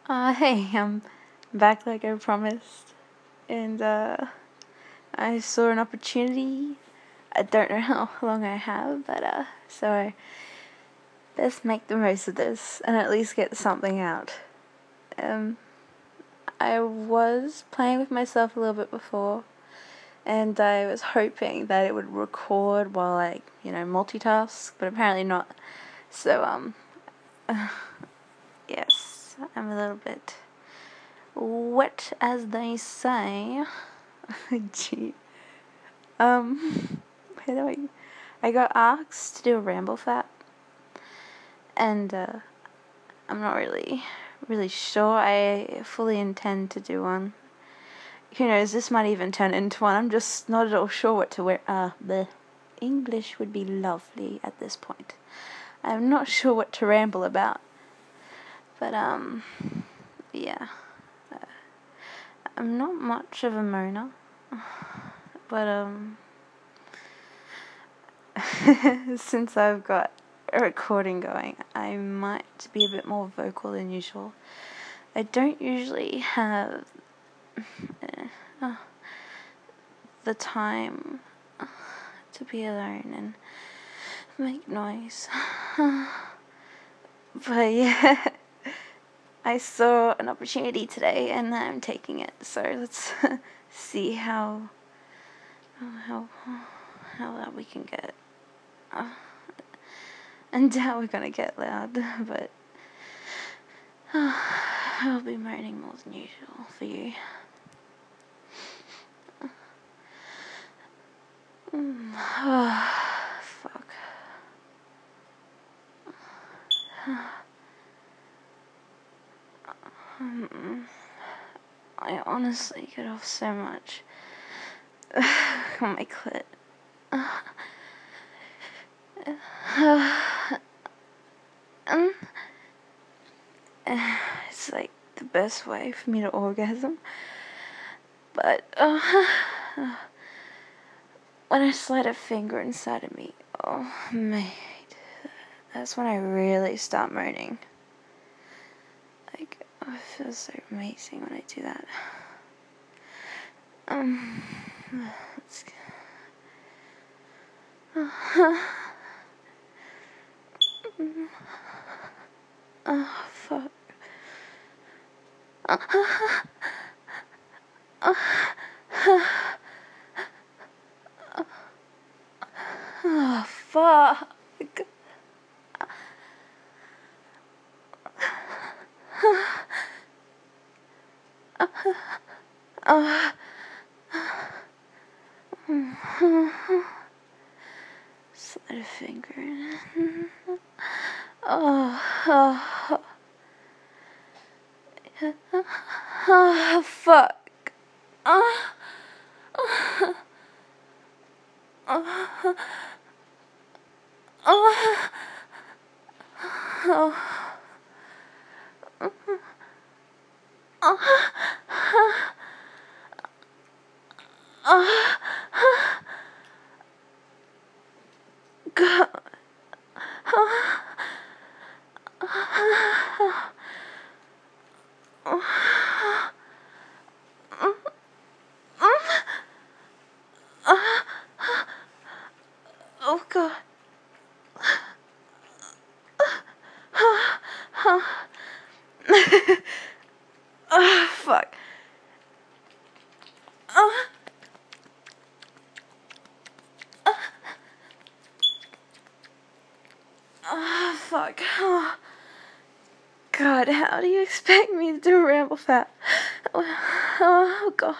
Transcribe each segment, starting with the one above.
Hey, I'm back like I promised, and I saw an opportunity. I don't know how long I have, but so I best make the most of this and at least get something out. Um, I was playing with myself a little bit before, and I was hoping that it would record while I, multitask, but apparently not. So yes, I'm a little bit wet, as they say. Gee. By the way, I got asked to do a ramble fat, and I'm not really sure I fully intend to do one. Who knows, this might even turn into one. I'm just not at all sure what to wear. The English would be lovely at this point. I'm not sure what to ramble about. But, yeah. I'm not much of a moaner. But, since I've got a recording going, I might be a bit more vocal than usual. I don't usually have the time to be alone and make noise. But yeah, I saw an opportunity today and I'm taking it. So let's see how loud we can get. And doubt we're gonna get loud, but I'll be moaning more than usual for you. Fuck. I honestly get off so much on my clit. It's like the best way for me to orgasm. But when I slide a finger inside of me, oh mate, that's when I really start moaning. Like, oh, it feels so amazing when I do that. Let's go. Oh, fuck. Oh, fuck. Slide a finger in. Oh, fuck. Oh, God. Oh, God. Oh, fuck. Oh, fuck. Oh. God, how do you expect me to do a ramble fat? Oh, God.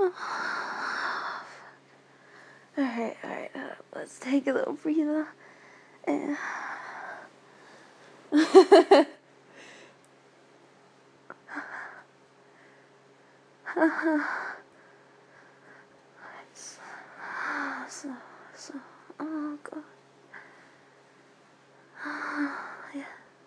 Alright, let's take a little breather. And so, oh god. Yeah.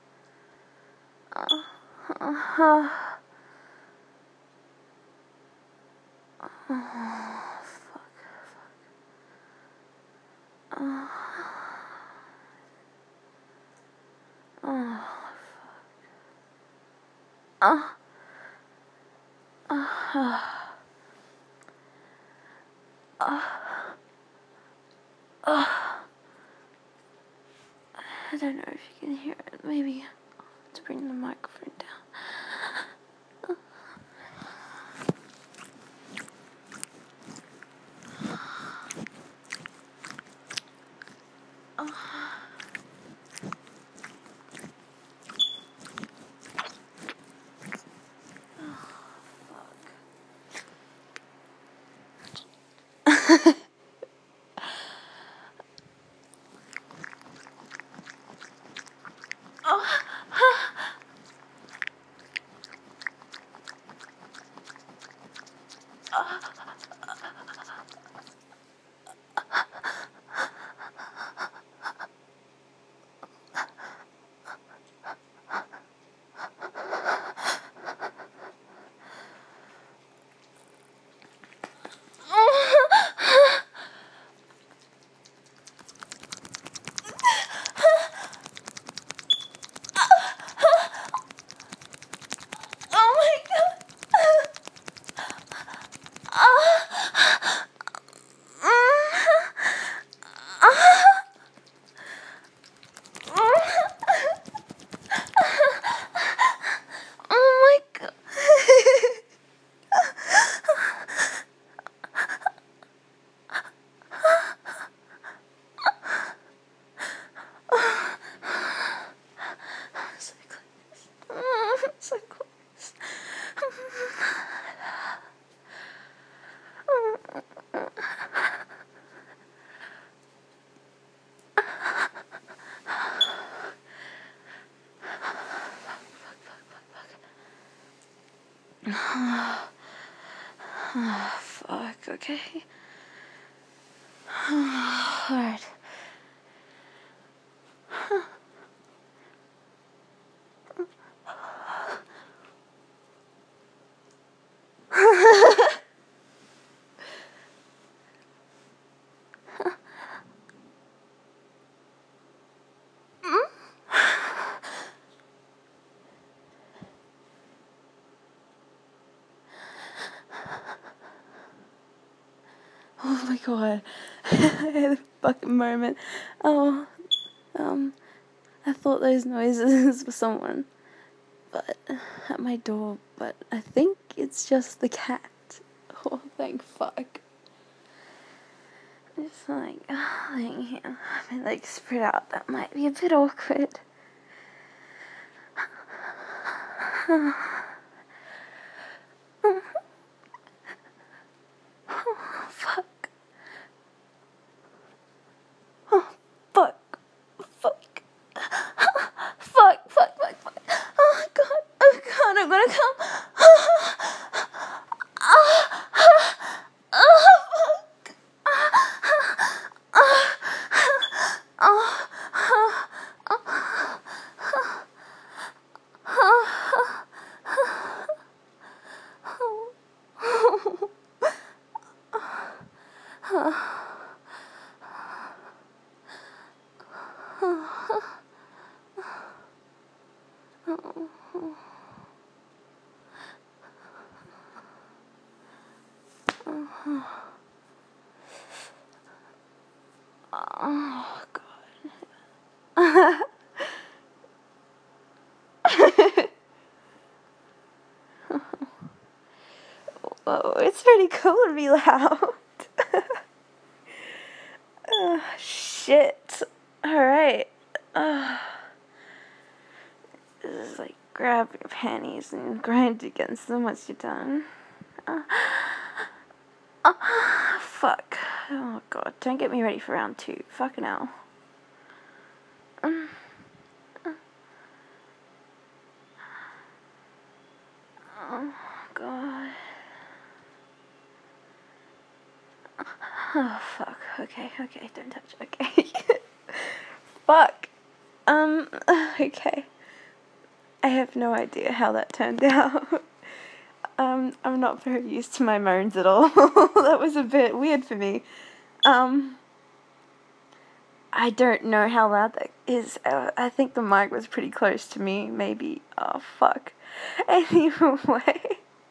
Fuck. I don't know if you can hear it. Maybe to bring the microphone down. Oh my god. Oh my god. So close. So close. Fuck, okay. Alright. Oh my god. I had a fucking moment. Oh, I thought those noises were someone but at my door, but I think it's just the cat. Oh, thank fuck. It's like, laying here, my legs spread out. That might be a bit awkward. Fuck. Oh, fuck. Fuck. Fuck. Oh god, I'm gonna come. Oh god. Whoa, it's pretty cool to be loud. Shit. Alright. This is like grab your panties and grind against them once you're done. fuck. Oh god, don't get me ready for round 2. Fucking hell. Oh god. Oh fuck. Okay, don't touch. Okay. Fuck. Okay. I have no idea how that turned out. I'm not very used to my moans at all. That was a bit weird for me. I don't know how loud that is. I think the mic was pretty close to me, maybe. Oh, fuck. Anyway.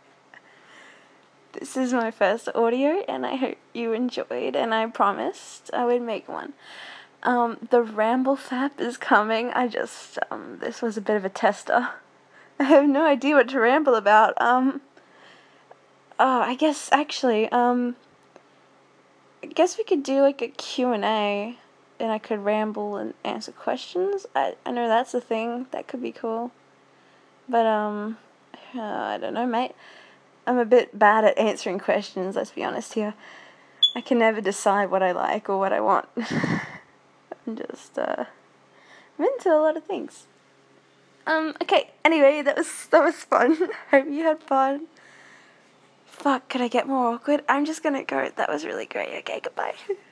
This is my first audio, and I hope you enjoyed, and I promised I would make one. The Ramble Fap is coming. This was a bit of a tester. I have no idea what to ramble about. I guess we could do like a Q&A, and I could ramble and answer questions. I know that's a thing. That could be cool. But, I don't know, mate. I'm a bit bad at answering questions, let's be honest here. I can never decide what I like or what I want. I'm just, I'm into a lot of things. Okay, anyway, that was fun. Hope you had fun. Fuck, could I get more awkward? I'm just gonna go. That was really great. Okay, goodbye.